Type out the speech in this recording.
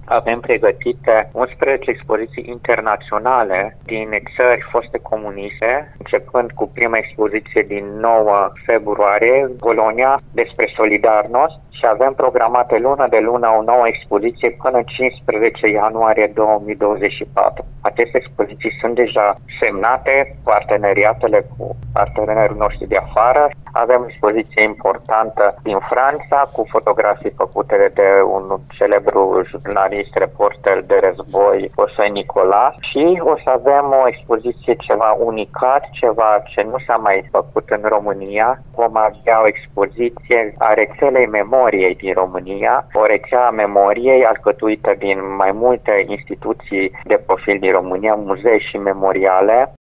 avem pregătite 11 expoziții internaționale din țări foste comuniste, începând cu prima expoziție din 9 februarie, Bologna, despre Solidarnosc, și avem programate lună de lună o nouă expoziție până în 15 ianuarie 2024. Aceste expoziții sunt deja semnate, parteneriatele cu partenerii noștri de afară. Avem o expoziție importantă din Franța cu fotografii făcute de un celebru jurnalist, reporter de război, José Nicolas, și o să avem o expoziție ceva unicat, ceva ce nu s-a mai făcut în România. Vom avea o expoziție a rețelei memoriei din România, o rețea a memoriei alcătuită din mai multe instituții de profil din România, muzee și memoriale.